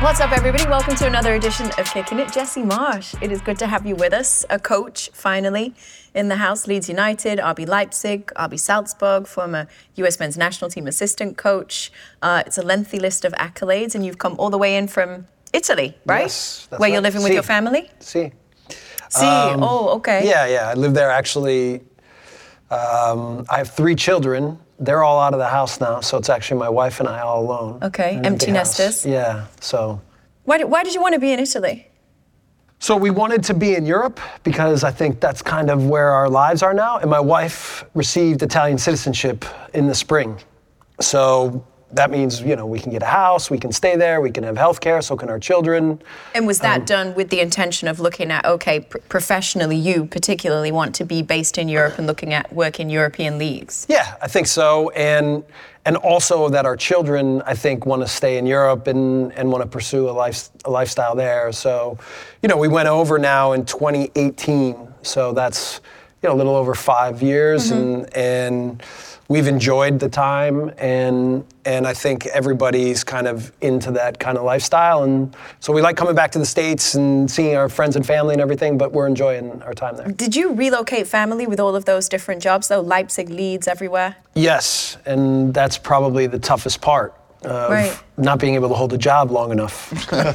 What's up, everybody? Welcome to another edition of Kicking It. Jesse Marsch, it is good to have you with us. A coach, finally, in the house. Leeds United, RB Leipzig, RB Salzburg, former US men's national team assistant coach. It's a lengthy list of accolades, and you've come all the way in from Italy, right? Yes, that's Where right. you're living with your family? Si. Oh, okay. Yeah. I live there actually. I have 3 children. They're all out of the house now, so it's actually my wife and I all alone. Okay, in an empty empty house. nesters. Yeah, so. Why did you want to be in Italy? So we wanted to be in Europe because I think that's kind of where our lives are now. And my wife received Italian citizenship in the spring. So that means, we can get a house, we can stay there, we can have health care, so can our children. And was that done with the intention of looking at, professionally, you particularly want to be based in Europe and looking at work in European leagues? Yeah, I think so. And also that our children, I think, want to stay in Europe and want to pursue a lifestyle there. So, we went over now in 2018. So that's, a little over 5 years. Mm-hmm. And we've enjoyed the time, and I think everybody's kind of into that kind of lifestyle, and so we like coming back to the States and seeing our friends and family and everything, but we're enjoying our time there. Did you relocate family with all of those different jobs, though? Leipzig, Leeds, everywhere? Yes, and that's probably the toughest part of not being able to hold a job long enough.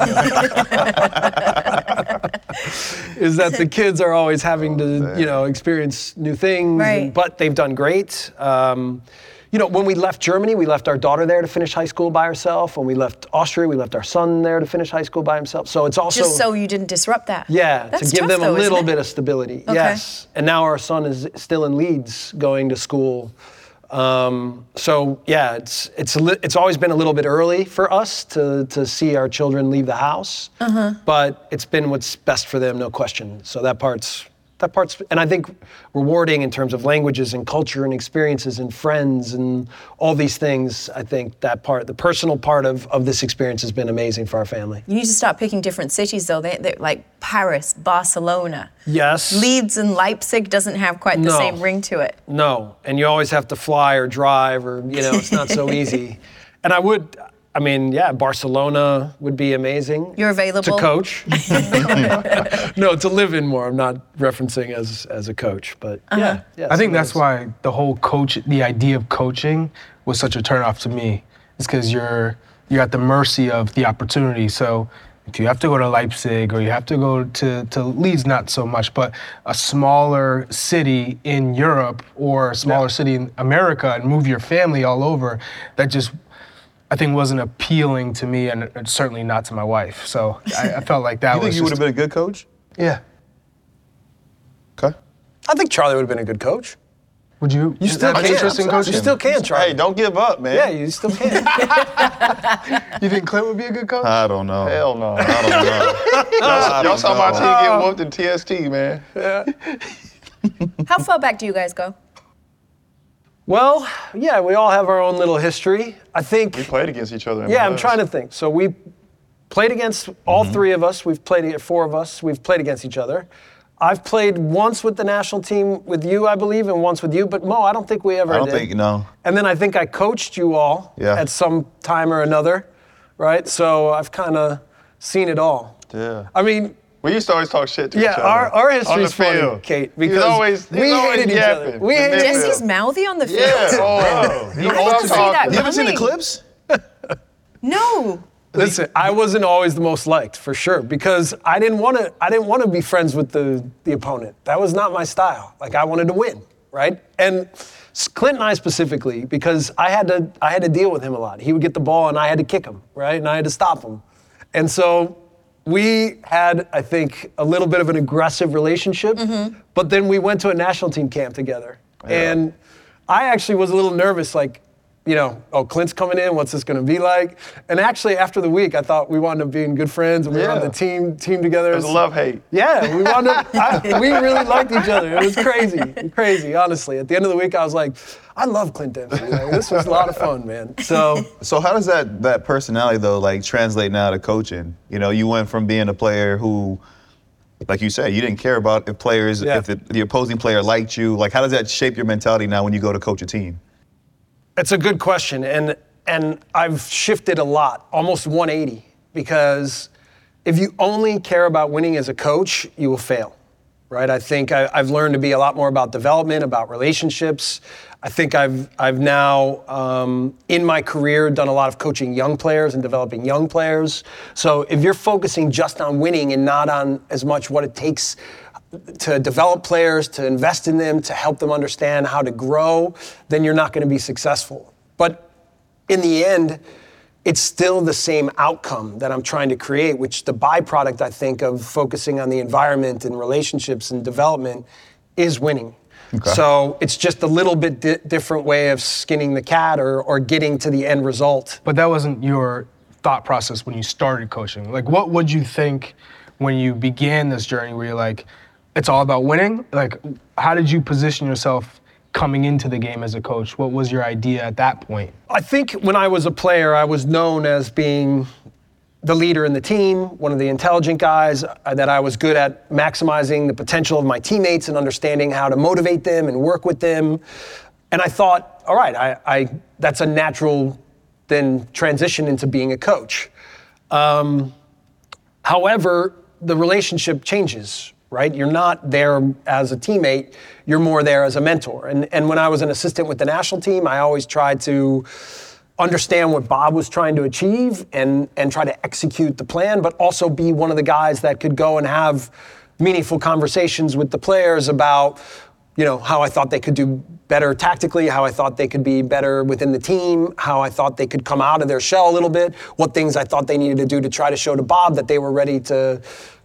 Is that the kids are always having to, experience new things, but they've done great. When we left Germany, we left our daughter there to finish high school by herself. When we left Austria, we left our son there to finish high school by himself. So it's also... Just so you didn't disrupt that. Yeah, That's to give tough, them a though, little isn't it? bit of stability. Okay. Yes. And now our son is still in Leeds going to school. It's always been a little bit early for us to see our children leave the house, but it's been what's best for them, no question. So that part's, and I think rewarding in terms of languages and culture and experiences and friends and all these things. I think that part, the personal part of this experience has been amazing for our family. You need to start picking different cities, though. They're like Paris, Barcelona. Yes. Leeds and Leipzig doesn't have quite the same ring to it. No, and you always have to fly or drive or, it's not so easy. And Barcelona would be amazing. You're available? To coach. No, to live in more. I'm not referencing as a coach, but yeah. I think that's why the idea of coaching was such a turnoff to me. It's because you're at the mercy of the opportunity. So if you have to go to Leipzig or you have to go to Leeds, not so much, but a smaller city in Europe or a smaller city in America and move your family all over, that just, I think, wasn't appealing to me, and certainly not to my wife. So I felt like that was. You think you would have been a good coach? Yeah. Okay. I think Charlie would have been a good coach. Would you? You still can. You still can, Charlie. Hey, don't give up, man. Yeah, you still can. You think Clint would be a good coach? I don't know. Hell no. I don't know. Y'all saw my team get whooped in TST, man. Yeah. How far back do you guys go? Well, yeah, we all have our own little history. I think... We played against each other. I'm trying to think. So we played against all 3 of us. We've played 4 of us. We've played against each other. I've played once with the national team with you, I believe, and once with you. But Mo, I don't think we ever did. I don't think, no. And then I think I coached you all at some time or another, right? So I've kind of seen it all. Yeah. I mean... We used to always talk shit to each other. Our history's funny, Kate, because we hated each other. We hated Jesse's mouthy on the field? Yeah, You haven't seen the clips? No. Listen, I wasn't always the most liked, for sure, because I didn't want to be friends with the opponent. That was not my style. Like, I wanted to win, right? And Clint and I specifically, because I had to deal with him a lot. He would get the ball and I had to kick him, right? And I had to stop him. And so we had, I think, a little bit of an aggressive relationship, but then we went to a national team camp together. Yeah. And I actually was a little nervous, like, Clint's coming in, what's this gonna be like? And actually, after the week, I thought we wound up being good friends, and we were on the team together. It was love-hate. Yeah, we wound up, we really liked each other. It was crazy, honestly. At the end of the week, I was like, I love Clint Dempsey. Like, this was a lot of fun, man. So how does that personality, though, like, translate now to coaching? You went from being a player who, like you said, you didn't care about if the opposing player liked you. Like, how does that shape your mentality now when you go to coach a team? It's a good question, and I've shifted a lot, almost 180. because if you only care about winning as a coach, you will fail, right? I think I've learned to be a lot more about development, about relationships. I think I've now, in my career, done a lot of coaching young players and developing young players. So if you're focusing just on winning and not on as much what it takes to develop players, to invest in them, to help them understand how to grow, then you're not going to be successful. But in the end, it's still the same outcome that I'm trying to create, which the byproduct, I think, of focusing on the environment and relationships and development is winning. Okay. So it's just a little bit different way of skinning the cat or getting to the end result. But that wasn't your thought process when you started coaching. Like, what would you think when you began this journey where you're like, it's all about winning? Like, how did you position yourself coming into the game as a coach? What was your idea at that point? I think when I was a player, I was known as being the leader in the team, one of the intelligent guys, that I was good at maximizing the potential of my teammates and understanding how to motivate them and work with them. And I thought, all right, I that's a natural then transition into being a coach. However, the relationship changes, right? You're not there as a teammate, you're more there as a mentor. And when I was an assistant with the national team, I always tried to understand what Bob was trying to achieve and try to execute the plan, but also be one of the guys that could go and have meaningful conversations with the players about, you know, how I thought they could do better tactically, how I thought they could be better within the team, how I thought they could come out of their shell a little bit, what things I thought they needed to do to try to show to Bob that they were ready to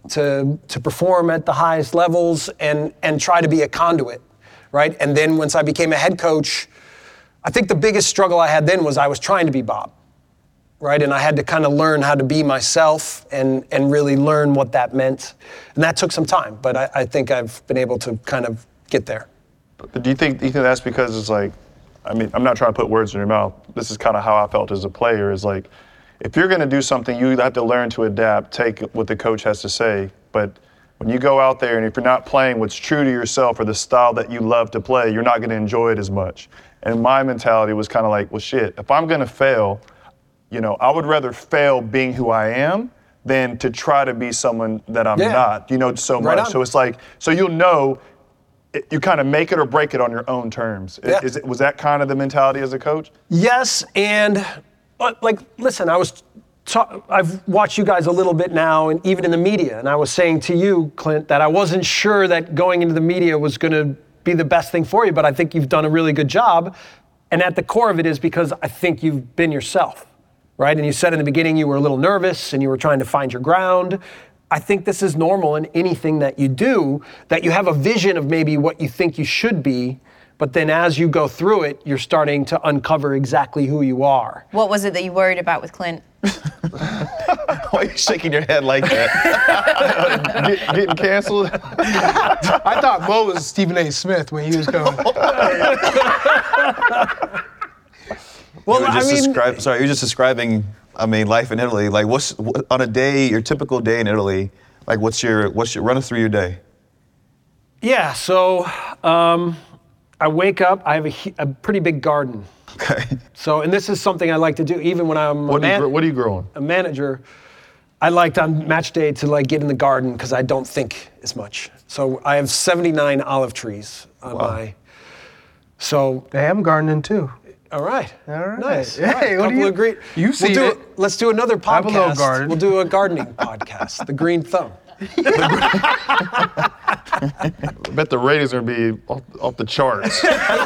perform at the highest levels and try to be a conduit, right? And then once I became a head coach, I think the biggest struggle I had then was I was trying to be Bob, right? And I had to kind of learn how to be myself and really learn what that meant. And that took some time, but I think I've been able to kind of get there. But do you think that's because it's like, I mean, I'm not trying to put words in your mouth. This is kind of how I felt as a player, is like, if you're going to do something, you have to learn to adapt, take what the coach has to say. But when you go out there and if you're not playing what's true to yourself or the style that you love to play, you're not going to enjoy it as much. And my mentality was kind of like, well, shit, if I'm going to fail, you know, I would rather fail being who I am than to try to be someone that I'm not, you know, so much. So it's like, so you'll know, you kind of make it or break it on your own terms. Yeah. Was that kind of the mentality as a coach? Yes, and like, listen, I've watched you guys a little bit now, and even in the media, and I was saying to you, Clint, that I wasn't sure that going into the media was going to be the best thing for you, but I think you've done a really good job. And at the core of it is because I think you've been yourself, right? And you said in the beginning you were a little nervous and you were trying to find your ground. I think this is normal in anything that you do, that you have a vision of maybe what you think you should be, but then as you go through it, you're starting to uncover exactly who you are. What was it that you worried about with Clint? Why are you shaking your head like that? Getting canceled? I thought Mo was Stephen A. Smith when he was coming. Well, you're just describing, I mean, life in Italy. Like, on a day, your typical day in Italy, like, what's your run us through your day? Yeah, so I wake up, I have a pretty big garden. Okay. So, and this is something I like to do even when I'm what are you growing? A manager. I liked on match day to like get in the garden because I don't think as much. So I have 79 olive trees on my. So Hey, I'm gardening too. all right. Nice. Hey, All right. what do Couple you? of great. You see it. Let's do another podcast. I have a little garden. We'll do a gardening podcast. The Green Thumb. I bet the ratings are going to be off the charts.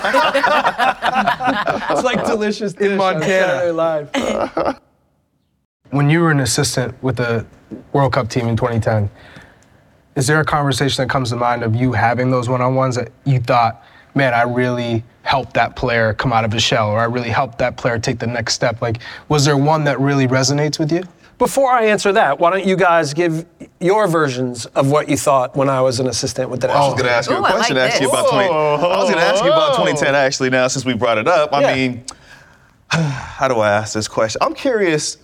It's like Delicious Dish In Montana. on Saturday Live. When you were an assistant with the World Cup team in 2010, is there a conversation that comes to mind of you having those one-on-ones that you thought, man, I really helped that player come out of his shell, or I really helped that player take the next step? Like, was there one that really resonates with you? Before I answer that, why don't you guys give your versions of what you thought when I was an assistant with the I national was going to ask you a Ooh, I question like actually this. about 20. I was going to ask you about 2010 actually now since we brought it up. I mean, how do I ask this question? I'm curious.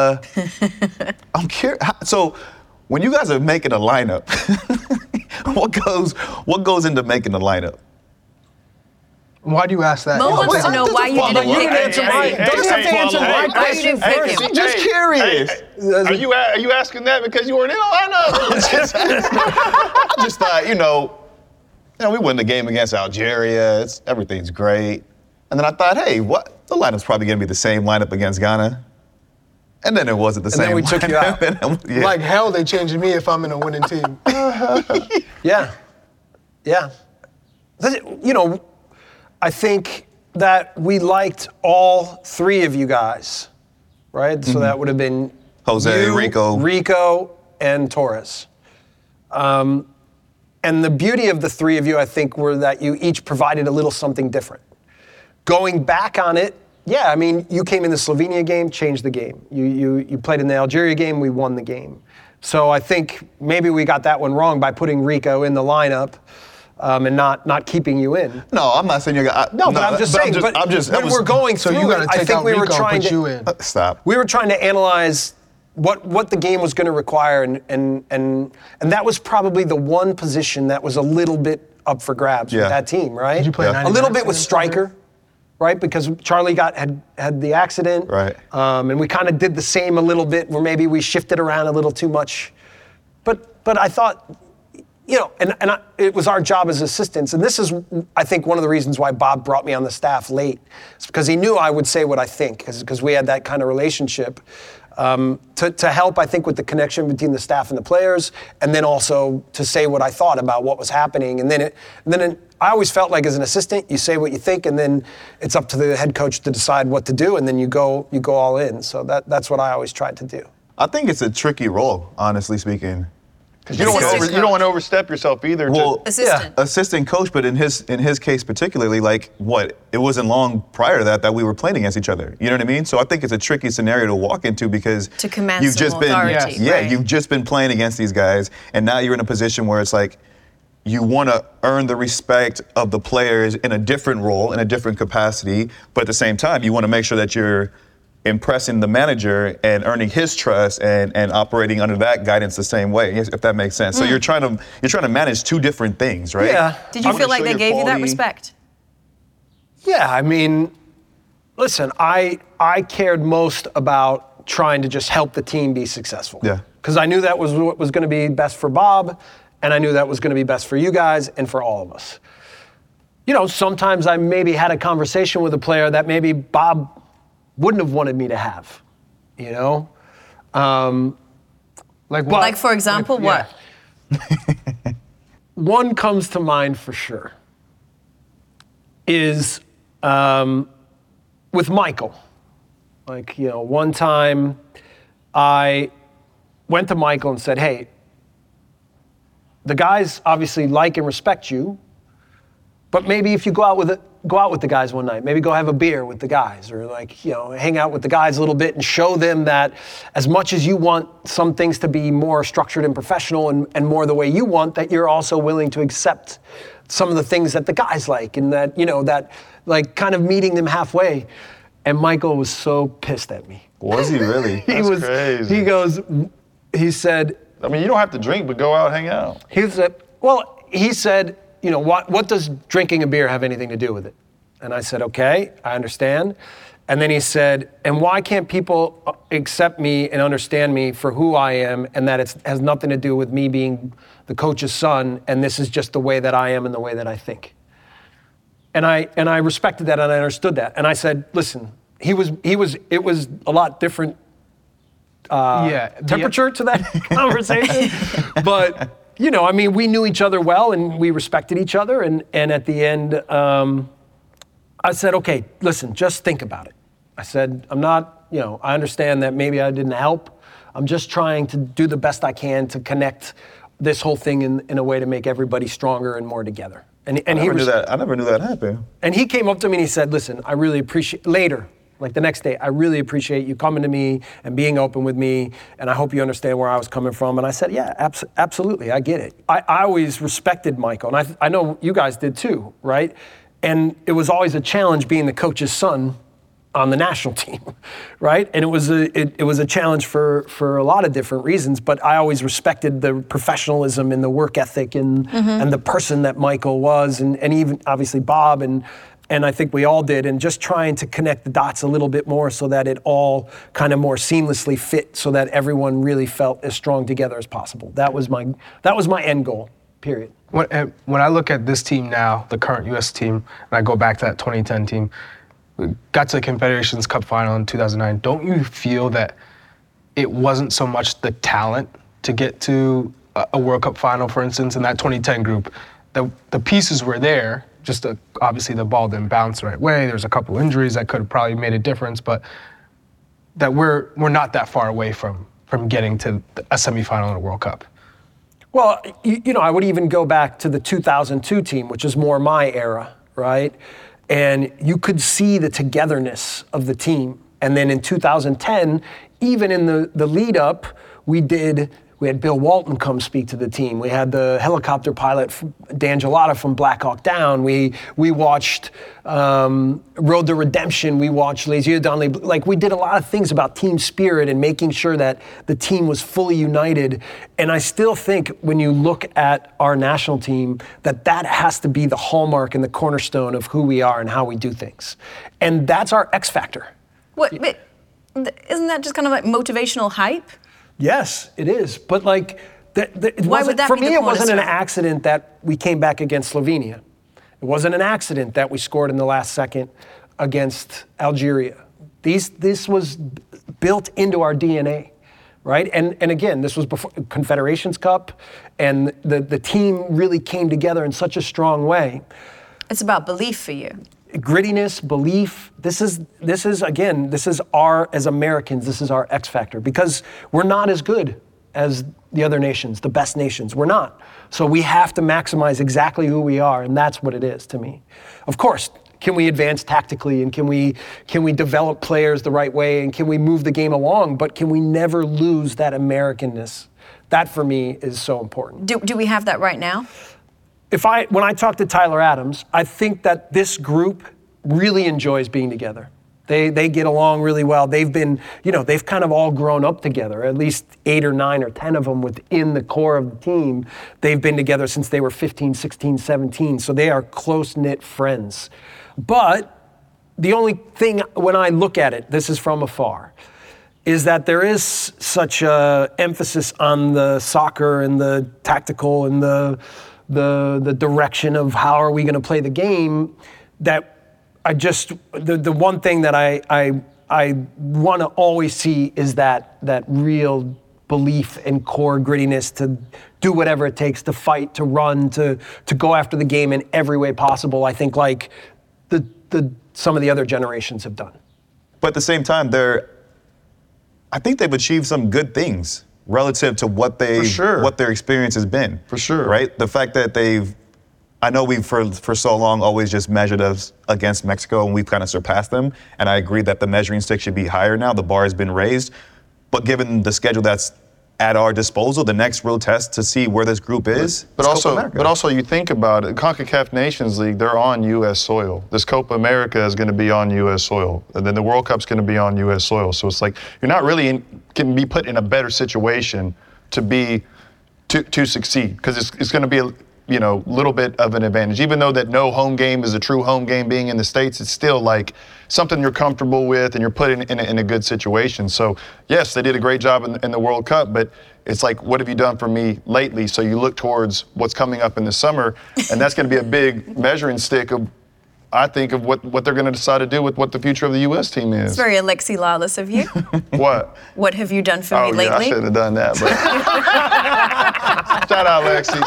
So, when you guys are making a lineup, what goes into making the lineup? Why do you ask that? Mo wants to know why you didn't follow-up. pick Answer him. my- don't you have to answer my Why you question didn't pick first? him? Just curious. Are you asking that because you weren't in the lineup? I just thought, we win the game against Algeria. Everything's great. And then I thought, hey, the lineup's probably going to be the same lineup against Ghana. And then it wasn't the same. then we took you out. Yeah. Like hell, they changing me if I'm in a winning team. Yeah. I think that we liked all three of you guys, right? So that would have been Jose, you, Rico, and Torres. And the beauty of the three of you, I think, were that you each provided a little something different. Going back on it, yeah, I mean, you came in the Slovenia game, changed the game. You played in the Algeria game, we won the game. So I think maybe we got that one wrong by putting Rico in the lineup and not keeping you in. No, I'm not saying you're. No, but I'm just saying. When we're going So through you got to it, I take think out we were Rico and trying put to you in. Stop. we were trying to analyze what the game was going to require, and that was probably the one position that was a little bit up for grabs with that team, right? Did you play Yeah. 99 a little bit with minutes striker, right? Because Charlie had the accident, Right. And we kind of did the same a little bit, where maybe we shifted around a little too much, but I thought, it was our job as assistants, and this is, I think, one of the reasons why Bob brought me on the staff late. It's because he knew I would say what I think, because we had that kind of relationship. To help, I think, with the connection between the staff and the players, and then also to say what I thought about what was happening. And then I always felt like, as an assistant, you say what you think, and then it's up to the head coach to decide what to do, and then you go all in. So that's what I always tried to do. I think it's a tricky role, honestly speaking. You don't want to overstep yourself either. Well, Assistant. assistant coach, but in his case particularly, it wasn't long prior to that we were playing against each other. You know what I mean? So I think it's a tricky scenario to walk into, because To command you've some just been authority, right. you've just been playing against these guys, and now you're in a position where it's like you want to earn the respect of the players in a different role, in a different capacity, but at the same time you want to make sure that you're impressing the manager and earning his trust and operating under that guidance the same way, if that makes sense. So you're trying to manage two different things, right? Yeah. Did you feel like they gave you that respect? Yeah, I mean, listen, I cared most about trying to just help the team be successful. Yeah. Because I knew that was what was going to be best for Bob, and I knew that was going to be best for you guys and for all of us. Sometimes I maybe had a conversation with a player that maybe Bob wouldn't have wanted me to have, Like, for example, what? One comes to mind for sure is with Michael. One time I went to Michael and said, hey, the guys obviously like and respect you, but maybe if you go out with the guys one night, maybe go have a beer with the guys, or hang out with the guys a little bit and show them that as much as you want some things to be more structured and professional and more the way you want, that you're also willing to accept some of the things that the guys like, and that, that like kind of meeting them halfway. And Michael was so pissed at me. Was he really? That's crazy. He said, I mean, you don't have to drink, but go out, hang out. he said, what does drinking a beer have anything to do with it? And I said, okay, I understand. And then he said, and why can't people accept me and understand me for who I am, and that it has nothing to do with me being the coach's son, and this is just the way that I am and the way that I think. And I respected that, and I understood that. And I said, listen, it was a lot different temperature to that conversation. But, we knew each other well, and we respected each other. And at the end, I said, okay, listen, just think about it. I said, I'm not, I understand that maybe I didn't help. I'm just trying to do the best I can to connect this whole thing in a way to make everybody stronger and more together. And I never knew that happened. And he came up to me and he said, listen, I really appreciate, later, like the next day, I really appreciate you coming to me and being open with me, and I hope you understand where I was coming from. And I said, yeah, absolutely, I get it. I always respected Michael, and I know you guys did too, right? And it was always a challenge being the coach's son on the national team, right? And it was a challenge for a lot of different reasons, but I always respected the professionalism and the work ethic and the person that Michael was, and even obviously Bob, and I think we all did, and just trying to connect the dots a little bit more so that it all kind of more seamlessly fit, so that everyone really felt as strong together as possible. That was my end goal, period. When I look at this team now, the current U.S. team, and I go back to that 2010 team, we got to the Confederations Cup final in 2009. Don't you feel that it wasn't so much the talent to get to a World Cup final, for instance, in that 2010 group? The pieces were there, just obviously the ball didn't bounce the right way. There's a couple injuries that could have probably made a difference, but that we're not that far away from getting to a semifinal in a World Cup. Well, I would even go back to the 2002 team, which is more my era, right? And you could see the togetherness of the team. And then in 2010, even in the lead up, we had Bill Walton come speak to the team. We had the helicopter pilot, Dan Gelada from Black Hawk Down. We watched Road to Redemption. We watched Les Yeux dans les Bleus. Like, we did a lot of things about team spirit and making sure that the team was fully united. And I still think when you look at our national team, that has to be the hallmark and the cornerstone of who we are and how we do things. And that's our X factor. But isn't that just kind of like motivational hype? Yes, it is. But like, Why would that for be me, the it wasn't an cornerstone? accident that we came back against Slovenia. It wasn't an accident that we scored in the last second against Algeria. This was built into our DNA, right? And again, this was before Confederations Cup, and the team really came together in such a strong way. It's about belief for you. Grittiness, belief. This is our, as Americans, this is our X factor, because we're not as good as the other nations, the best nations. We're not. So we have to maximize exactly who we are, and that's what it is to me. Of course, can we advance tactically, and can we develop players the right way, and can we move the game along, but can we never lose that Americanness? That for me is so important. Do we have that right now? When I talk to Tyler Adams, I think that this group really enjoys being together. They get along really well. They've been, they've kind of all grown up together, at least 8 or 9 or 10 of them within the core of the team. They've been together since they were 15, 16, 17, so they are close-knit friends. But the only thing, when I look at it, this is from afar, is that there is such a emphasis on the soccer and the tactical and the direction of how are we going to play the game, that the one thing that I want to always see is that real belief and core grittiness to do whatever it takes, to fight, to run, to go after the game in every way possible. I think like some of the other generations have done. But at the same time, I think they've achieved some good things relative to what their experience has been. For sure. Right? The fact that I know we've for so long always just measured us against Mexico, and we've kind of surpassed them. And I agree that the measuring stick should be higher now. The bar has been raised. But given the schedule that's at our disposal, the next real test to see where this group is. But also, you think about it. CONCACAF Nations League, they're on U.S. soil. This Copa America is going to be on U.S. soil, and then the World Cup's going to be on U.S. soil. So it's like you're not really can be put in a better situation to succeed, because it's going to be a little bit of an advantage. Even though that no home game is a true home game being in the States, it's still like something you're comfortable with and you're put in a good situation. So yes, they did a great job in the World Cup, but it's like, what have you done for me lately? So you look towards what's coming up in the summer, and that's going to be a big measuring stick of, I think, of what they're going to decide to do with what the future of the U.S. team is. It's very Alexi Lawless of you. What? What have you done for me lately? I shouldn't have done that, but shout out, Alexi.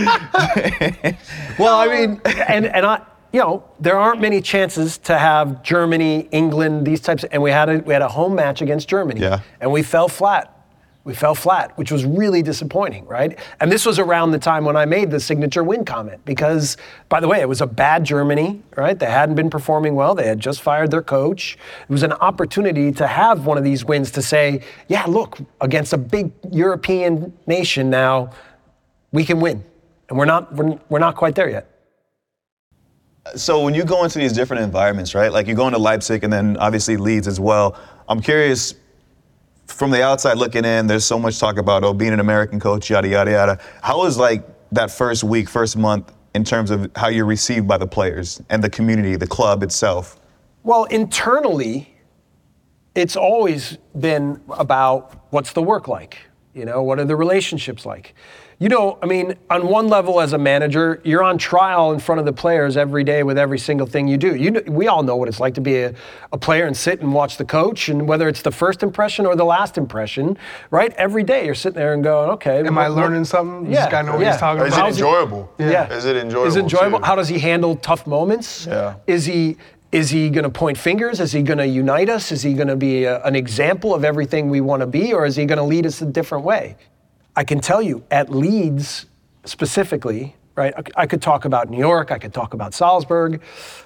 Well, I mean, and I, there aren't many chances to have Germany, England, these types, and we had a home match against Germany, and we fell flat. We fell flat, which was really disappointing, right? And this was around the time when I made the signature win comment, because, by the way, it was a bad Germany, right? They hadn't been performing well. They had just fired their coach. It was an opportunity to have one of these wins to say, yeah, look, against a big European nation now, we can win. And we're not quite there yet. So when you go into these different environments, right? Like you're going to Leipzig and then obviously Leeds as well. I'm curious, from the outside looking in, there's so much talk about, being an American coach, yada, yada, yada. How was like that first week, first month in terms of how you're received by the players and the community, the club itself? Well, internally, it's always been about what's the work like? What are the relationships like? I mean, on one level as a manager, you're on trial in front of the players every day with every single thing you do. We all know what it's like to be a player and sit and watch the coach, and whether it's the first impression or the last impression, right? Every day you're sitting there and going, okay. Am I learning something? Yeah. This guy know what he's talking Is about? it enjoyable? Yeah. Is it enjoyable? Is it enjoyable? Too? How does he handle tough moments? Yeah. Is he going to point fingers? Is he going to unite us? Is he going to be an example of everything we want to be, or is he going to lead us a different way? I can tell you, at Leeds specifically, right? I could talk about New York. I could talk about Salzburg,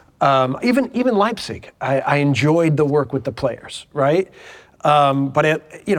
even Leipzig. I enjoyed the work with the players, right? But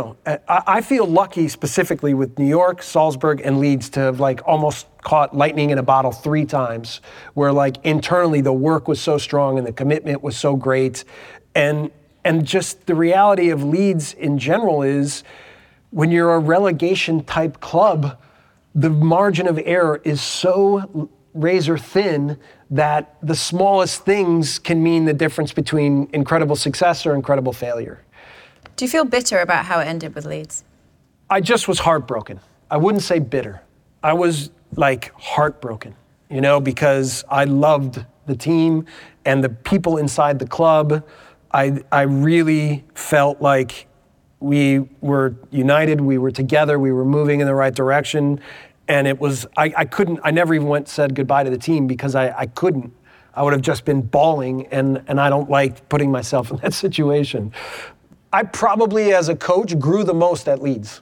I feel lucky specifically with New York, Salzburg, and Leeds to have like almost caught lightning in a bottle 3 times, where like internally the work was so strong and the commitment was so great, and just the reality of Leeds in general is, when you're a relegation type club, the margin of error is so razor thin that the smallest things can mean the difference between incredible success or incredible failure. Do you feel bitter about how it ended with Leeds? I just was heartbroken. I wouldn't say bitter. I was like heartbroken, because I loved the team and the people inside the club. I really felt like we were united, we were together, we were moving in the right direction. And it was, I never even said goodbye to the team because I couldn't. I would have just been bawling, and I don't like putting myself in that situation. I probably, as a coach, grew the most at Leeds.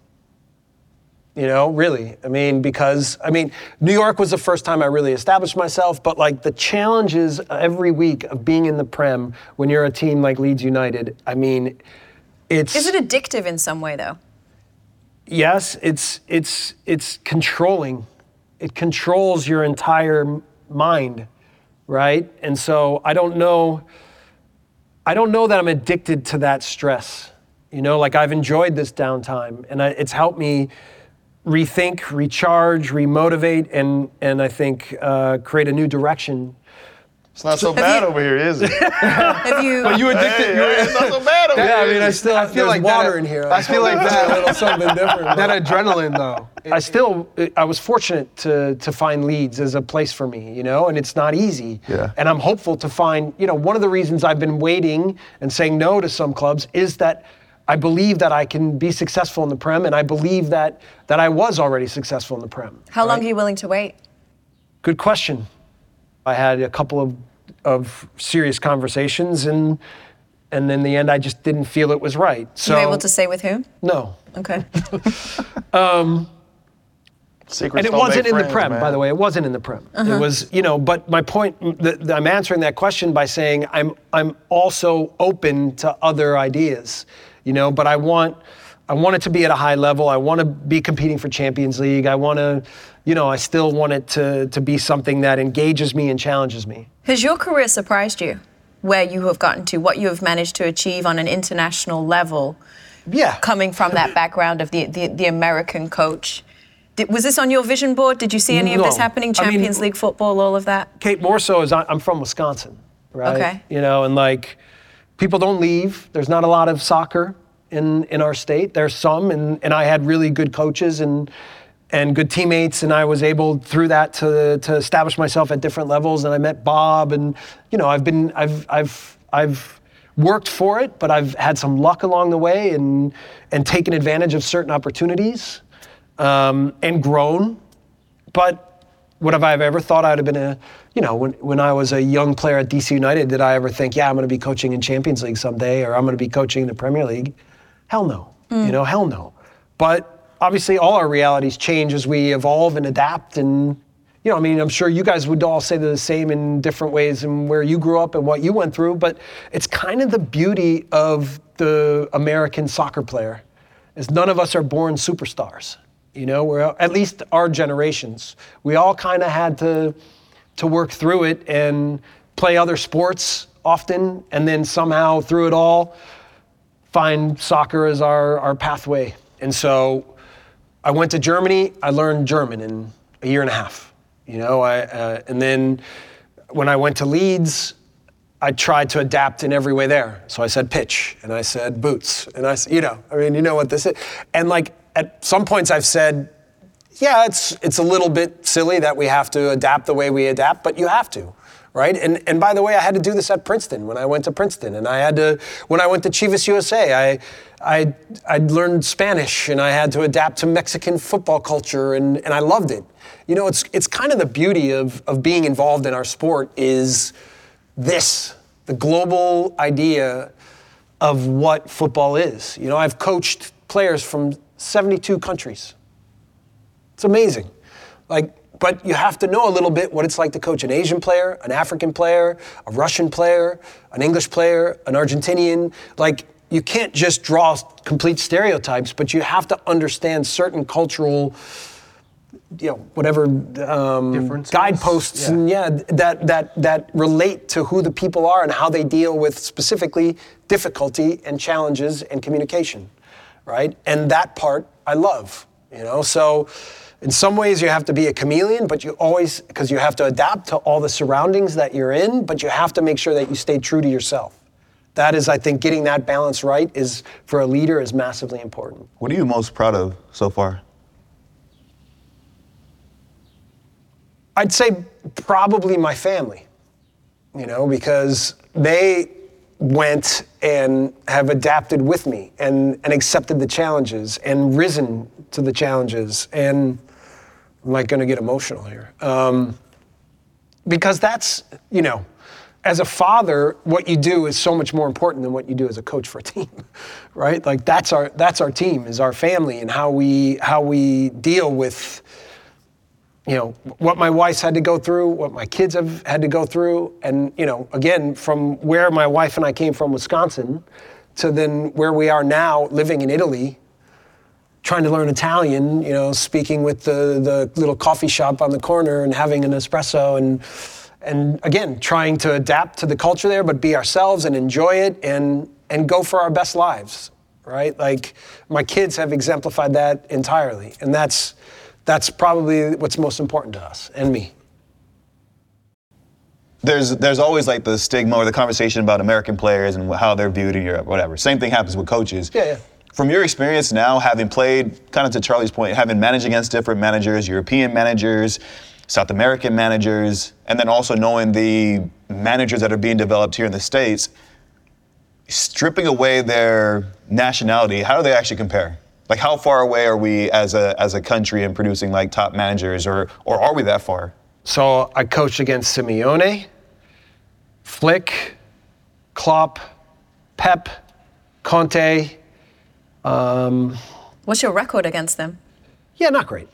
Really. Because New York was the first time I really established myself, but like the challenges every week of being in the Prem when you're a team like Leeds United, Is it addictive in some way, though? Yes, it's controlling. It controls your entire mind, right? And so I don't know that I'm addicted to that stress. Like I've enjoyed this downtime, and it's helped me rethink, recharge, remotivate, and I think create a new direction. It's not so bad over here, is it? Have you? But you addicted. It's not so bad over here. I feel like water in here. I feel like that. A little something different. That adrenaline, though. I was fortunate to find Leeds as a place for me, and it's not easy. Yeah. And I'm hopeful to find, one of the reasons I've been waiting and saying no to some clubs is that I believe that I can be successful in the Prem, and I believe that I was already successful in the Prem. How long are you willing to wait? Good question. I had a couple of serious conversations, and in the end, I just didn't feel it was right. So You able to say with whom? No. Okay. Secrets And it don't wasn't make in the friends, Prem, man. by the way. It wasn't in the Prem. It was, but my point, I'm answering that question by saying I'm also open to other ideas, but I want it to be at a high level. I want to be competing for Champions League. I want to, I still want it to be something that engages me and challenges me. Has your career surprised you? Where you have gotten to, what you have managed to achieve on an international level? Yeah. Coming from that background of the American coach. Was this on your vision board? Did you see any of this No. happening? Champions League football, all of that? Kate, more so is I'm from Wisconsin, right? Okay. And like people don't leave. There's not a lot of soccer in our state. There's some, and I had really good coaches and good teammates, and I was able through that to establish myself at different levels. And I met Bob, and I've worked for it, but I've had some luck along the way and taken advantage of certain opportunities. And grown, but would have I ever thought I'd have been when I was a young player at DC United, did I ever think, I'm going to be coaching in Champions League someday, or I'm going to be coaching in the Premier League? Hell no, hell no. But obviously all our realities change as we evolve and adapt, and I'm sure you guys would all say the same in different ways and where you grew up and what you went through, but it's kind of the beauty of the American soccer player, is none of us are born superstars. We're, at least our generations, we all kind of had to work through it and play other sports often, and then somehow through it all, find soccer as our pathway. And so I went to Germany. I learned German in a year and a half. And then when I went to Leeds, I tried to adapt in every way there. So I said pitch, and I said boots, and I said, you know what this is. And like at some points I've said, yeah, it's a little bit silly that we have to adapt the way we adapt, but you have to, right? And by the way, I had to do this at Princeton when I went to Princeton, and I had to when I went to Chivas USA. I learned Spanish, and I had to adapt to Mexican football culture, and I loved it. It's kind of the beauty of being involved in our sport is the global idea of what football is. I've coached players from 72 countries. It's amazing. But you have to know a little bit what it's like to coach an Asian player, an African player, a Russian player, an English player, an Argentinian. You can't just draw complete stereotypes, but you have to understand certain cultural guideposts that relate to who the people are and how they deal with specifically difficulty and challenges and communication, right? And that part I love, So in some ways you have to be a chameleon, but because you have to adapt to all the surroundings that you're in, but you have to make sure that you stay true to yourself. That is, I think, getting that balance right for a leader is massively important. What are you most proud of so far? I'd say probably my family, because they went and have adapted with me and accepted the challenges and risen to the challenges. And I'm going to get emotional here. Because that's, as a father, what you do is so much more important than what you do as a coach for a team, right? That's our team, is our family, and how we deal with what my wife's had to go through, what my kids have had to go through. And, again, from where my wife and I came from, Wisconsin, to then where we are now living in Italy, trying to learn Italian, speaking with the little coffee shop on the corner and having an espresso and again, trying to adapt to the culture there, but be ourselves and enjoy it and go for our best lives, right? My kids have exemplified that entirely. And that's probably what's most important to us and me. There's always the stigma or the conversation about American players and how they're viewed in Europe, whatever. Same thing happens with coaches. Yeah. From your experience now, having played, kind of to Charlie's point, having managed against different managers, European managers, South American managers, and then also knowing the managers that are being developed here in the States, stripping away their nationality, how do they actually compare? How far away are we as a country in producing top managers, or are we that far? So I coached against Simeone, Flick, Klopp, Pep, Conte. What's your record against them? Yeah, not great.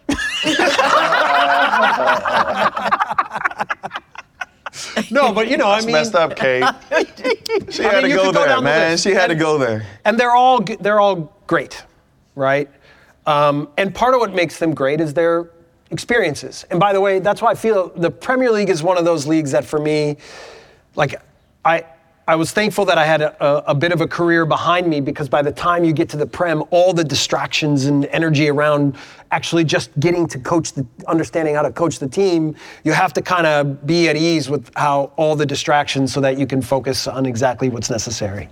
No, but That's messed up, Kate. She had to go there, man. She had to go there. And they're all great, right? And part of what makes them great is their experiences. And by the way, that's why I feel the Premier League is one of those leagues that for me, I was thankful that I had a bit of a career behind me, because by the time you get to the Prem, all the distractions and energy around actually just getting to understanding how to coach the team, you have to kind of be at ease with how all the distractions so that you can focus on exactly what's necessary.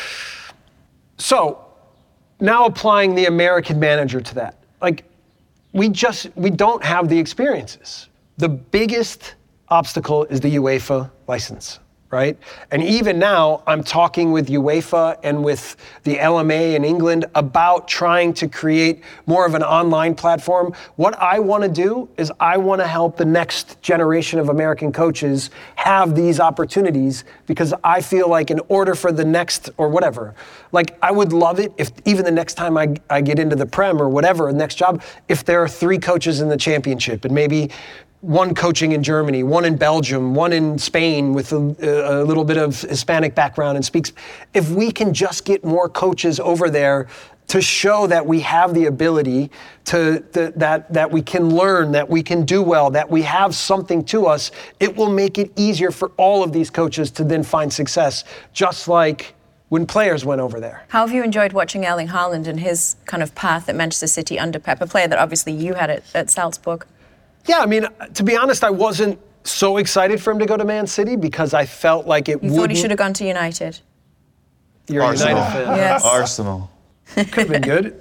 So now applying the American manager to that, we don't have the experiences. The biggest obstacle is the UEFA license. Right? And even now, I'm talking with UEFA and with the LMA in England about trying to create more of an online platform. What I want to do is I want to help the next generation of American coaches have these opportunities, because I feel like in order for the next, or whatever, I would love it if even the next time I get into the Prem or whatever, next job, if there are 3 coaches in the championship and maybe one coaching in Germany, one in Belgium, one in Spain with a little bit of Hispanic background and speaks. If we can just get more coaches over there to show that we have the ability that we can learn, that we can do well, that we have something to us, it will make it easier for all of these coaches to then find success, just like when players went over there. How have you enjoyed watching Erling Haaland and his kind of path at Manchester City under Pep, a player that obviously you had at Salzburg? Yeah, I mean, to be honest, I wasn't so excited for him to go to Man City because I felt like it would. You thought he should have gone to United? You're a United fan. Yes. Arsenal. Could have been good.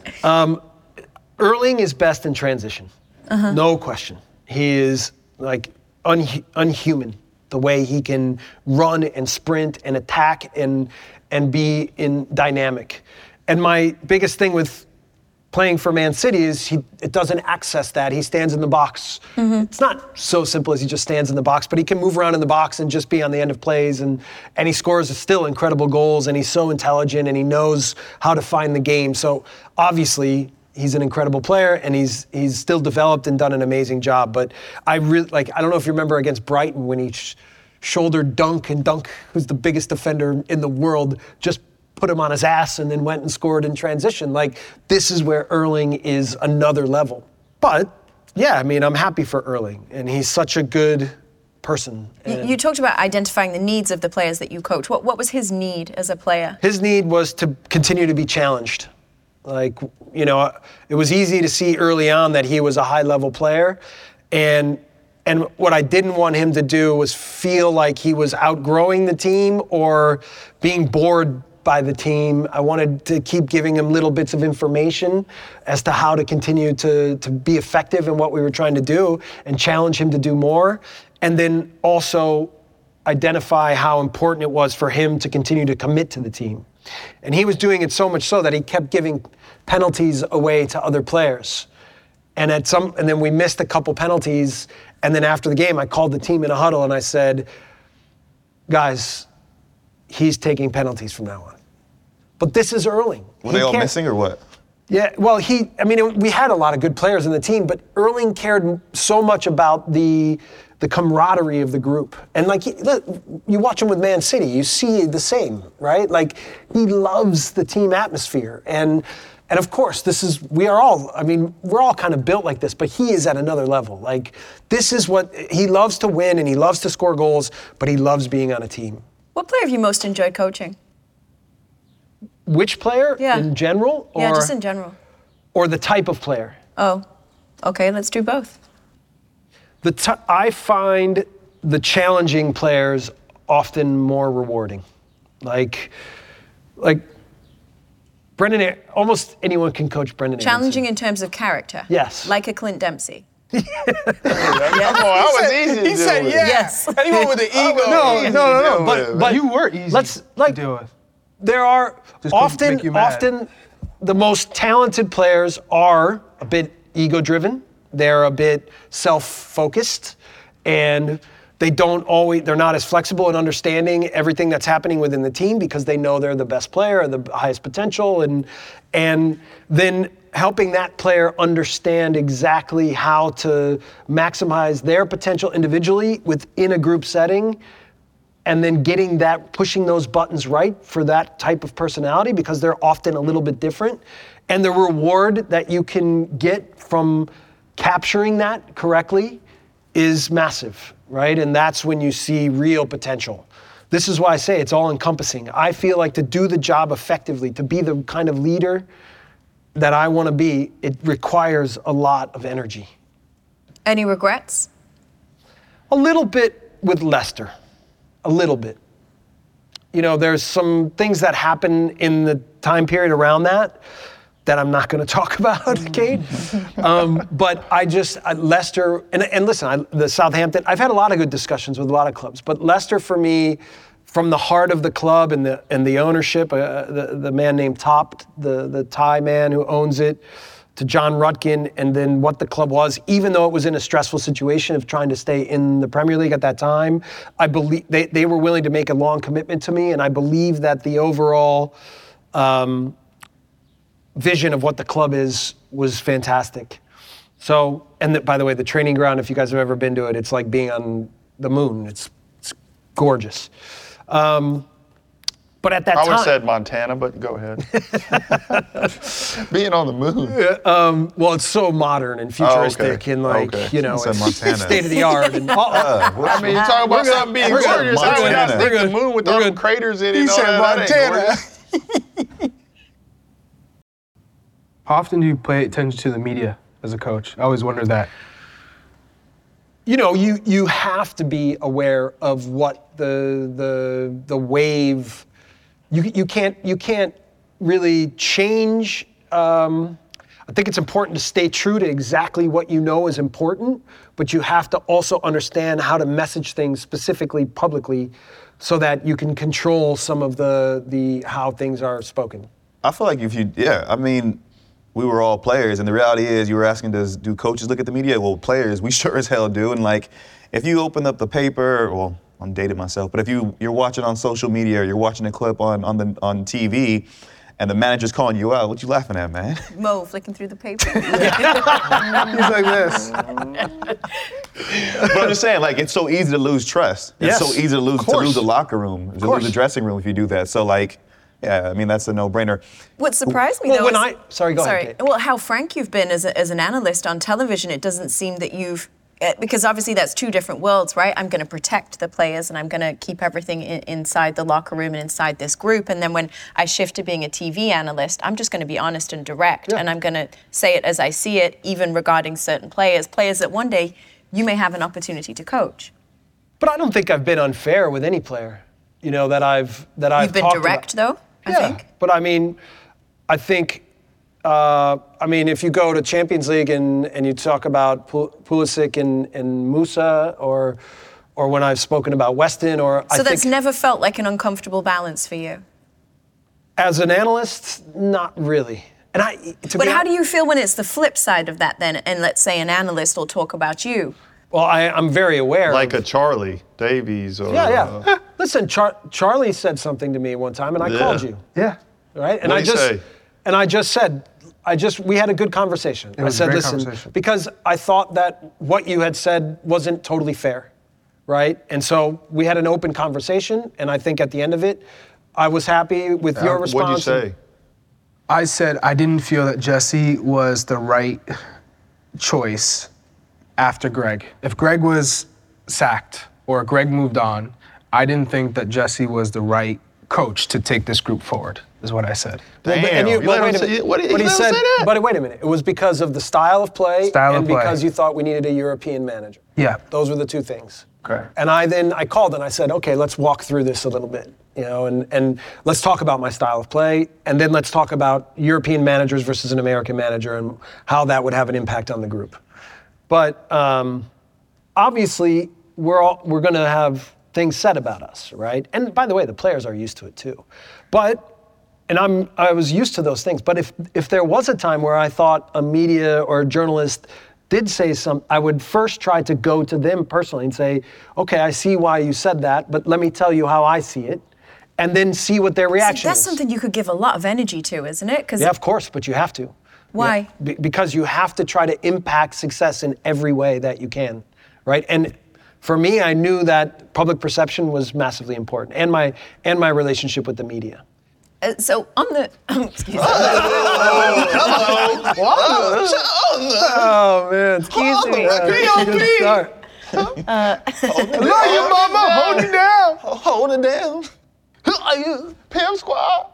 Erling is best in transition. No question. He is like unhuman. The way he can run and sprint and attack and be in dynamic. And my biggest thing with playing for Man City is it doesn't access that. He stands in the box. It's not so simple as he just stands in the box, but he can move around in the box and just be on the end of plays, and he scores still incredible goals, and he's so intelligent, and he knows how to find the game. So obviously he's an incredible player, and he's still developed and done an amazing job. But I really I don't know if you remember against Brighton when he shouldered Dunk, who's the biggest defender in the world, just put him on his ass and then went and scored in transition. Like, this is where Erling is another level. But, yeah, I mean, I'm happy for Erling, and he's such a good person. You talked about identifying the needs of the players that you coach. What was his need as a player? His need was to continue to be challenged. Like, you know, it was easy to see early on that he was a high-level player, and what I didn't want him to do was feel like he was outgrowing the team or being bored by the team. I wanted to keep giving him little bits of information as to how to continue to be effective in what we were trying to do and challenge him to do more. And then also identify how important it was for him to continue to commit to the team. And he was doing it so much so that he kept giving penalties away to other players. And then we missed a couple penalties. And then after the game, I called the team in a huddle and I said, guys, he's taking penalties from now on. But this is Erling. Were they all missing or what? Yeah, well, we had a lot of good players in the team, but Erling cared so much about the camaraderie of the group. And you watch him with Man City, you see the same, right? Like, he loves the team atmosphere. And of course, we're all kind of built like this, but he is at another level. Like, this is what, he loves to win and he loves to score goals, but he loves being on a team. What player have you most enjoyed coaching? Which player? Yeah. In general? Yeah, just in general. Or the type of player? Oh, okay, let's do both. I find the challenging players often more rewarding. Like Brendan, almost anyone can coach Brendan Challenging Aronson. in terms of character? Yes. Like a Clint Dempsey? Come on, that was easy to He deal said, with. yeah. Yes. Anyone with the ego. No. But you were easy to deal with. There are Just make you mad. often the most talented players are a bit ego-driven. They're a bit self-focused, and they're not as flexible in understanding everything that's happening within the team because they know they're the best player or the highest potential, and then helping that player understand exactly how to maximize their potential individually within a group setting, and then pushing those buttons right for that type of personality because they're often a little bit different. And the reward that you can get from capturing that correctly is massive, right? And that's when you see real potential. This is why I say it's all encompassing. I feel like to do the job effectively, to be the kind of leader that I want to be, it requires a lot of energy. Any regrets? A little bit with Leicester. A little bit. You know, there's some things that happen in the time period around that I'm not going to talk about, Kate. But Leicester, and listen, the Southampton, I've had a lot of good discussions with a lot of clubs, but Leicester for me, from the heart of the club and the ownership, the man named Top, the Thai man who owns it, to John Rutkin, and then what the club was, even though it was in a stressful situation of trying to stay in the Premier League at that time, I believe they were willing to make a long commitment to me, and I believe that the overall vision of what the club was fantastic. So, and by the way, the training ground, if you guys have ever been to it, it's like being on the moon. It's gorgeous. But at that I time, would have said Montana, but go ahead. Being on the moon. well, it's so modern and futuristic okay. and like, Okay. you know, You said it's Montana. state of the art. And, I mean, you talking about something being we're good. gorgeous. I would not Montana. think the moon with all the craters in it. He and all said that, that ain't Montana. How often do you pay attention to the media as a coach? I always wonder that. you know, you have to be aware of what the wave. You can't really change. I think it's important to stay true to exactly what you know is important, but you have to also understand how to message things specifically publicly, so that you can control some of the how things are spoken. I feel like I mean, we were all players, and the reality is, you were asking, do coaches look at the media? Well, players, we sure as hell do. And like, if you open up the paper, well, I'm dating myself, but if you're watching on social media, or you're watching a clip on TV, and the manager's calling you out, what you laughing at, man? Mo flicking through the paper. He's like this. But I'm just saying, like, it's so easy to lose trust. Yes, It's so easy to lose of course. the locker room, to lose the dressing room if you do that. So like, yeah, I mean, that's a no-brainer. What surprised me, Well, though, when is, sorry, go ahead, Kate. Well, how frank you've been as an analyst on television. It doesn't seem that you've, because obviously that's two different worlds, right? I'm going to protect the players and I'm going to keep everything inside the locker room and inside this group. And then when I shift to being a TV analyst, I'm just going to be honest and direct, and I'm going to say it as I see it, even regarding certain players that one day you may have an opportunity to coach. But I don't think I've been unfair with any player, you know, that I've You've been talked direct, about. though, I Yeah, think. but I mean, I think, if you go to Champions League and you talk about Pulisic and Musa, or when I've spoken about Weston, So that's never felt like an uncomfortable balance for you? As an analyst, not really. And But how do you feel when it's the flip side of that then, and let's say an analyst will talk about you? Well, I'm very aware. Like of, a Charlie Davies or... Yeah. Listen, Charlie said something to me one time, and I called you. Yeah. Right? And What'd he say? I just said, we had a good conversation. was I said, a great listen, conversation. because I thought that what you had said wasn't totally fair, right? And so we had an open conversation, and I think at the end of it, I was happy with your response. What'd you say? I said I didn't feel that Jesse was the right choice after Greg. If Greg was sacked or Greg moved on, I didn't think that Jesse was the right coach to take this group forward, is what I said. Damn. You let wait him a say- minute. what did But he he let him said, say that? but wait a minute. It was because of the style of play and because you thought we needed a European manager. Yeah. Those were the two things. Okay. And I called and I said, okay, let's walk through this a little bit, you know, and let's talk about my style of play, and then let's talk about European managers versus an American manager and how that would have an impact on the group. But obviously, we're going to have things said about us, right? And by the way, the players are used to it too. I was used to those things. But if there was a time where I thought a media or a journalist did say something, I would first try to go to them personally and say, okay, I see why you said that, but let me tell you how I see it, and then see what their reaction That's is. something you could give a lot of energy to, isn't it? Yeah, of course, but you have to. Why? Yeah, because you have to try to impact success in every way that you can, right? And for me, I knew that public perception was massively important, and my relationship with the media. So on the, excuse me. Oh man, excuse me. Good start. Love you, mama. Hold it down. Hold it down. Pam Squad.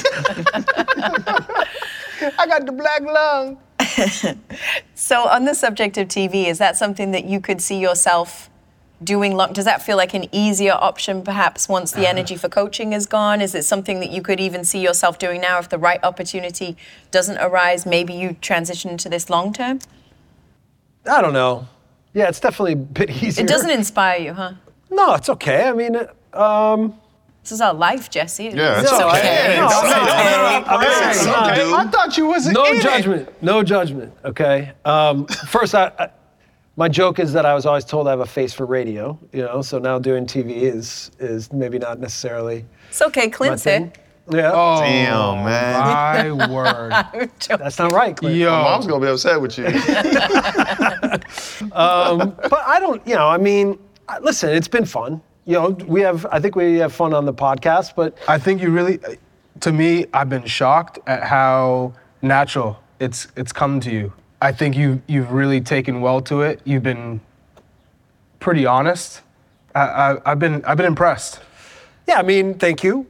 I got the black lung. So on the subject of TV, is that something that you could see yourself doing? Does that feel like an easier option perhaps once the energy for coaching is gone? Is it something that you could even see yourself doing now if the right opportunity doesn't arise? Maybe you transition into this long term? I don't know. Yeah, it's definitely a bit easier. It doesn't inspire you, huh? No, it's okay. I mean, This is our life, Jesse. Yeah, it's okay. okay. No, Don't no, say no, that. no, no, Okay. I thought you was no in it. judgment. No judgment. Okay. First, my joke is that I was always told I have a face for radio. You know, so now doing TV is maybe not necessarily It's okay, my Clint's thing. it. Yeah. Oh, Damn, man. my word. That's not right, Clint. Yo. My mom's gonna be upset with you. But I don't, you know, I mean, listen, it's been fun. I think we have fun on the podcast, but I think you really, to me, I've been shocked at how natural it's come to you. I think you've really taken well to it. You've been pretty honest. I've been impressed. Yeah, I mean, thank you.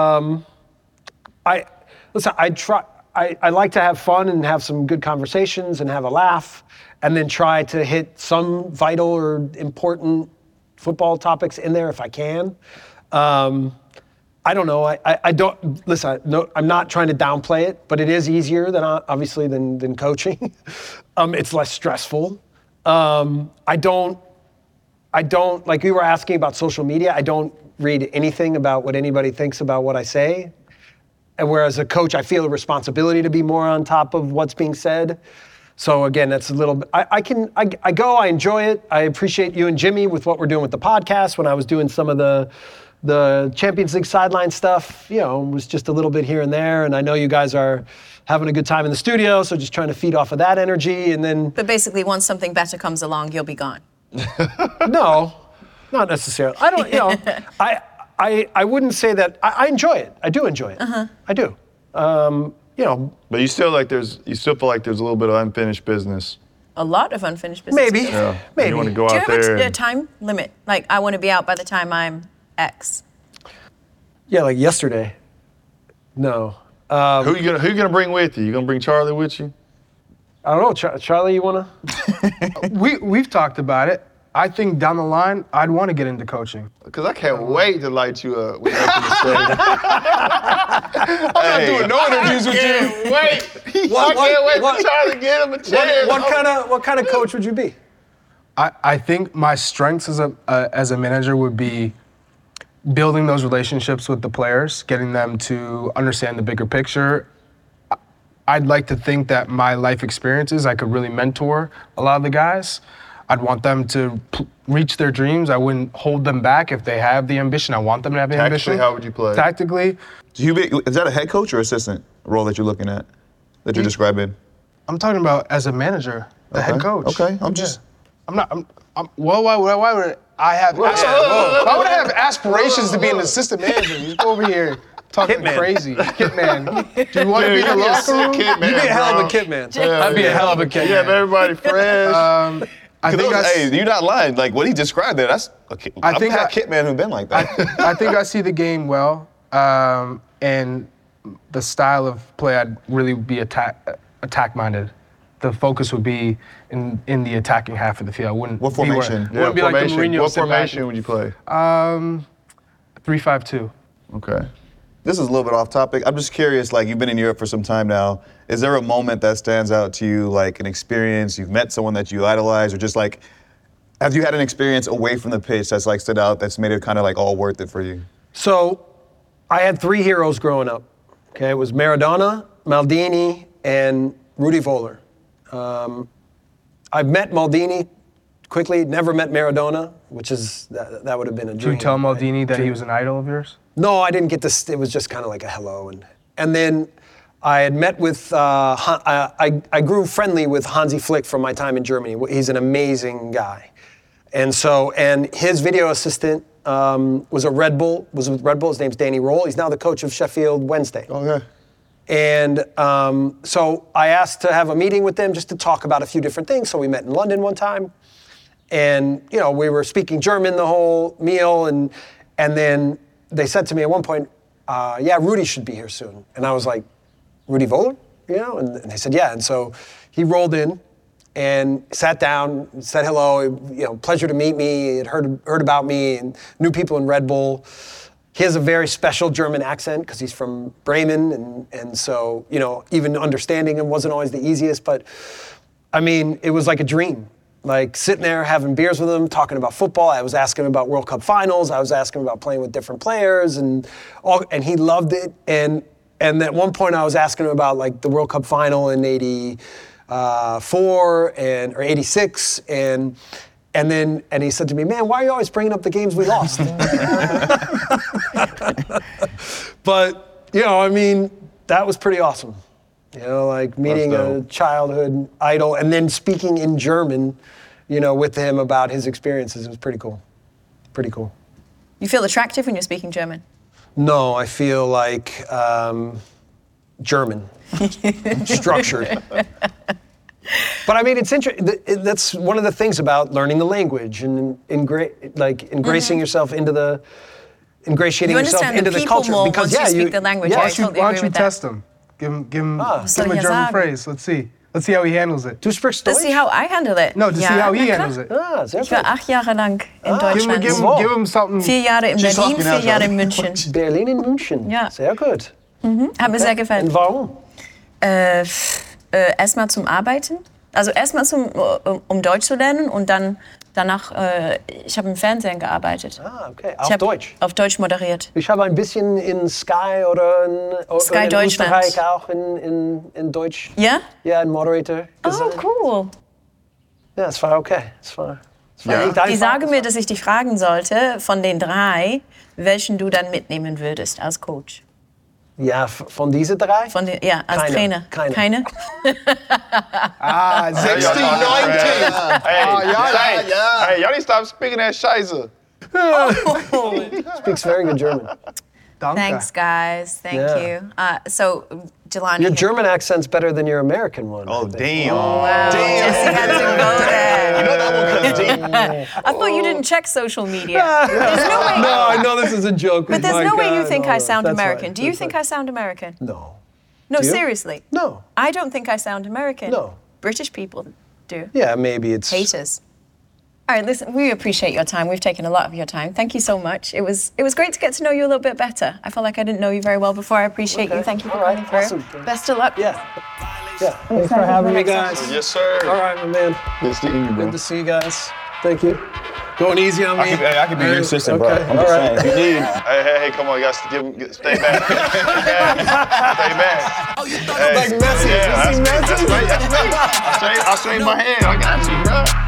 I like to have fun and have some good conversations and have a laugh, and then try to hit some vital or important football topics in there if I can. I don't know. I don't listen. No, I'm not trying to downplay it, but it is easier than coaching. It's less stressful. I don't like you were asking about social media. I don't read anything about what anybody thinks about what I say. And whereas a coach, I feel a responsibility to be more on top of what's being said. So again, that's a little bit, I enjoy it. I appreciate you and Jimmy with what we're doing with the podcast. When I was doing some of the Champions League sideline stuff, it was just a little bit here and there. And I know you guys are having a good time in the studio, so just trying to feed off of that energy. And then. But basically, once something better comes along, you'll be gone. No, not necessarily. I don't, I wouldn't say that. I enjoy it. I do enjoy it. Uh-huh. I do. But you still feel like there's a little bit of unfinished business. A lot of unfinished business. Maybe. Yeah. Maybe. You want to go Do you out have there. a time limit? Like, I want to be out by the time I'm X. Yeah, like yesterday. No. Who you gonna bring with you? You gonna bring Charlie with you? I don't know. Charlie, you wanna? We've talked about it. I think down the line, I'd want to get into coaching. Because I can't wait to light you up with nothing to say. I'm not doing no interviews with you. Wait. I can't wait for Charlie to get him a chance. What kind of coach would you be? I think my strengths as a manager would be building those relationships with the players, getting them to understand the bigger picture. I'd like to think that my life experiences, I could really mentor a lot of the guys. I'd want them to reach their dreams. I wouldn't hold them back if they have the ambition. I want them to have the ambition. Tactically, how would you play? Tactically. Is that a head coach or assistant role that you're looking at, that you're describing? I'm talking about as a manager, the head coach. Okay, Why would I have? Why would I have aspirations to be an assistant manager? You go over here talking crazy. Kit man. Do you want to be in the locker room? You'd be a hell of a kit man. I'd be a hell of a kit Yeah, man. everybody fresh. Hey, you're not lying. Like what he described there, that's okay. I've had a kit man who's been like that. I think I see the game well, and the style of play, I'd really be attack-minded. The focus would be in the attacking half of the field. What formation? Wouldn't be like the Mourinho What sit back. formation would you play? 3-5-2. Okay. This is a little bit off topic. I'm just curious, like you've been in Europe for some time now. Is there a moment that stands out to you, like an experience, you've met someone that you idolize, or just like, have you had an experience away from the pitch that's like stood out, that's made it kind of like all worth it for you? So I had 3 heroes growing up. Okay, it was Maradona, Maldini, and Rudi Völler. I've met Maldini quickly, never met Maradona, which is, that would have been a dream. Did you tell Maldini that he was an idol of yours? No, I didn't get this. It was just kind of like a hello. And then I had met with, I grew friendly with Hansi Flick from my time in Germany. He's an amazing guy. And his video assistant was with Red Bull. His name's Danny Roll. He's now the coach of Sheffield Wednesday. Okay. And so I asked to have a meeting with them just to talk about a few different things. So we met in London one time. And, we were speaking German the whole meal. And then they said to me at one point, Rudy should be here soon. And I was like, Rudi Völler? And they said, yeah. And so he rolled in and sat down, said hello, pleasure to meet me. He had heard about me and knew people in Red Bull. He has a very special German accent because he's from Bremen. And so, even understanding him wasn't always the easiest. But, I mean, it was like a dream. Like sitting there having beers with him, talking about football. I was asking him about World Cup finals. I was asking him about playing with different players, and he loved it. And at one point, I was asking him about like the World Cup final in '84 or '86, and he said to me, "Man, why are you always bringing up the games we lost?" But I mean, that was pretty awesome. Like meeting a childhood idol and then speaking in German, with him about his experiences. It was pretty cool. Pretty cool. You feel attractive when you're speaking German? No, I feel like German, structured. But I mean, it's interesting. That's one of the things about learning the language and ingratiating yourself into the, ingratiating You yourself understand into the the people culture. more Because once you speak the language. Yeah, I totally Why agree don't you with that. test him? Give him soll a ich ja German sagen? phrase. Let's see how he handles it. Du sprichst To Deutsch? see how I handle it. No, to see how he handles it. Ah, sehr Ich war gut. 8 Jahre lang in Give Deutschland. give him something. 4 Jahre in She's Berlin, talking 4 now, Jahre John. in München. Berlin in München. Ja. Sehr gut. Hat mir sehr gefallen. Und warum? Erstmal zum Arbeiten. Also erstmal um Deutsch zu lernen und danach, ich habe im Fernsehen gearbeitet. Ah, okay. Ich Auf habe Deutsch. auf Deutsch moderiert. Ich habe ein bisschen in Sky oder in Deutschland. Österreich auch in Deutsch. Ja? Ja, ein Moderator. Oh, gesagt. cool. Ja, es war okay. Es war Ja. echt einfach. Die sagen mir, dass ich dich fragen sollte, von den 3, welchen du dann mitnehmen würdest als Coach. Ja, von diesen 3? Von den, ja, als Keine. Trainer. Keine. Ah, 16, 19. Hey, y'all need to stop speaking that Scheiße. Speaks very good German. Danke. Thanks, guys. Thank Yeah. you. So, Jelani. Your German accent's better than your American one. Oh, I think. damn. Wow, Jesse had to go there. You know that one comes deep. I thought you didn't check social media. There's no way. No, I know this is a joke. But there's no way you think I sound That's American. right, Do you that's think right. I sound American? No. No, Do you? seriously. No. I don't think I sound American. No. British people do. Yeah, maybe it's... Haters. All right, listen, we appreciate your time. We've taken a lot of your time. Thank you so much. It was great to get to know you a little bit better. I felt like I didn't know you very well before. I appreciate you. Thank you for All right, coming through. awesome. Best of luck. Yeah. Yeah. Thanks for having me, guys. Yes, sir. All right, my man. Good seeing you, bro. Good to see you guys. Thank you. Going easy on me. I can be your assistant, bro. Okay, I'm all just right. saying. If you need. Hey, come on, you guys, stay back. Stay back. Like Messi. You see Messi? That's right. I straightened my hand. I got you, bro.